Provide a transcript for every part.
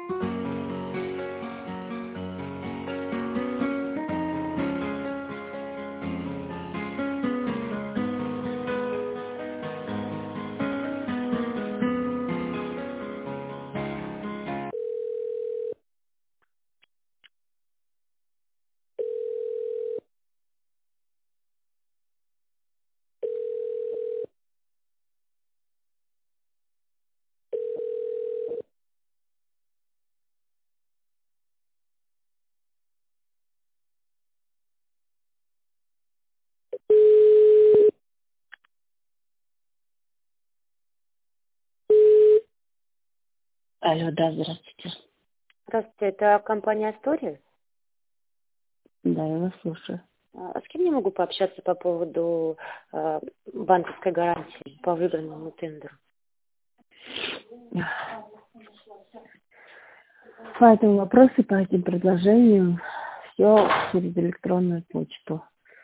Алло, да, здравствуйте. Здравствуйте, это компания «Астория»? Да, я вас слушаю. А с кем я могу пообщаться по поводу банковской гарантии по выигранному тендеру? По этому вопросу, по этим предложениям, все через электронную почту.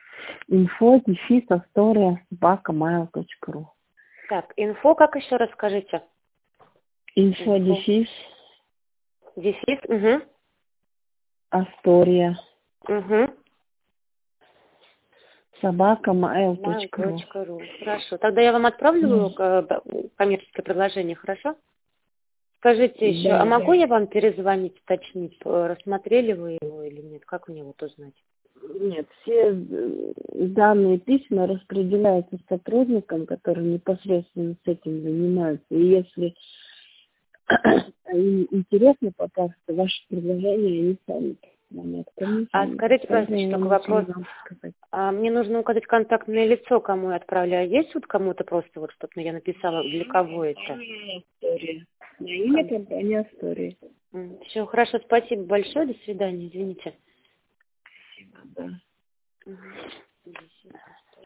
info@astoria@mail.ru. Так, инфо, как еще раз скажите? info@astoria Дефис, @mail.ru. mail.ru. Хорошо. Тогда я вам отправлю коммерческое предложение, хорошо? Скажите еще, Да, а могу да. я вам перезвонить, уточнить, рассмотрели вы его или нет? Как мне вот узнать? Нет, все данные письма распределяются сотрудникам, которые непосредственно с этим занимаются. И если им интересно попасть, то ваши предложения они сами звонят. А скажите, пожалуйста, еще такой вопрос. Мне нужно указать контактное лицо, кому я отправляю. Есть вот кому-то просто, вот, чтобы я написала, для кого это? На имя компании «Астория». Все, хорошо, спасибо большое, до свидания, извините. Да.